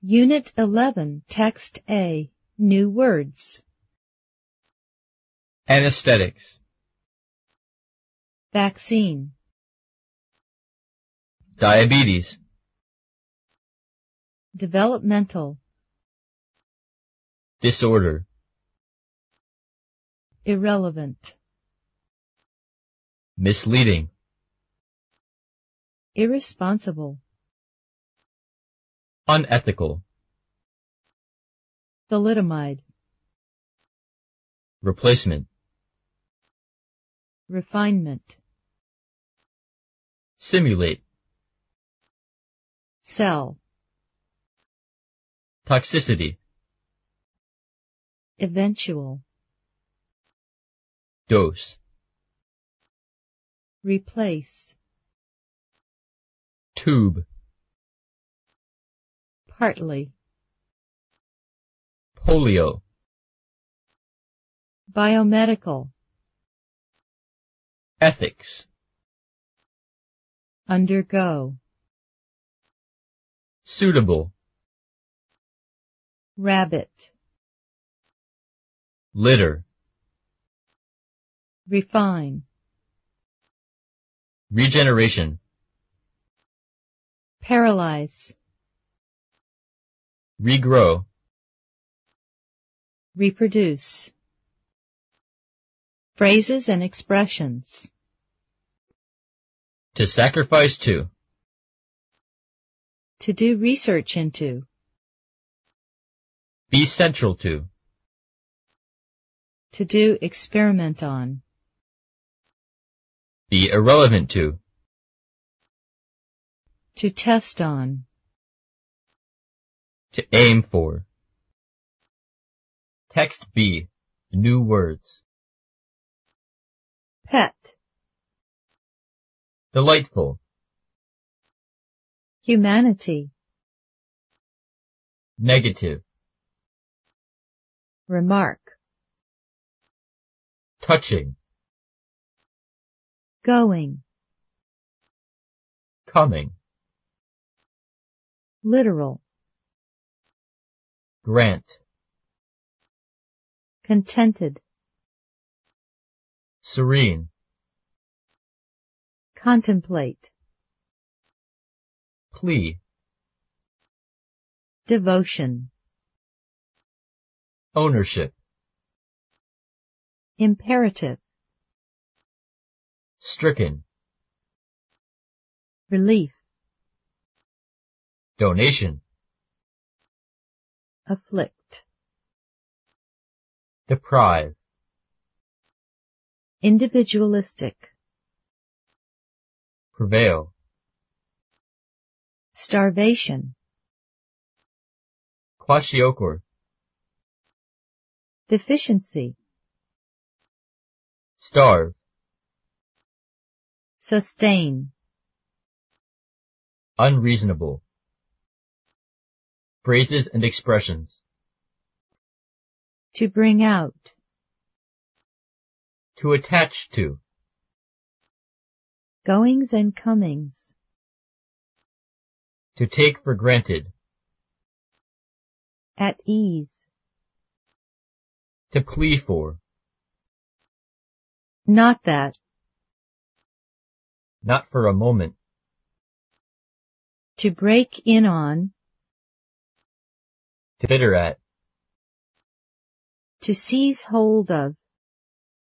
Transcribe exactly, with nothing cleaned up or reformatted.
Unit eleven, Text A. New words. Anesthetics. Vaccine. Diabetes. Developmental. Disorder. Irrelevant. Misleading. Irresponsible. Unethical. Thalidomide. Replacement. Refinement. Simulate. Cell. Toxicity. Eventual. Dose. Replace. Tube. Partly. Polio. Biomedical. Ethics. Undergo. Suitable. Rabbit. Litter. Refine. Regeneration. Paralyze. Regrow. Reproduce. Phrases and expressions. To sacrifice to. To do research into. Be central to. To do experiment on. Be irrelevant to. To test on. To aim for. Text B. New words. Pet. Delightful. Humanity. Negative. Remark. Touching. Going. Coming. Literal. Grant. Contented. Serene. Contemplate. Plea. Devotion. Ownership. Imperative. Stricken. Relief. Donation. Afflict. Deprive. Individualistic. Prevail. Starvation. Kwashiorkor. Deficiency. Starve. Sustain. Unreasonable. Phrases and expressions. To bring out. To attach to. Goings and comings. To take for granted. At ease. To plea for. Not that. Not for a moment. To break in on. To bitter at. To seize hold of.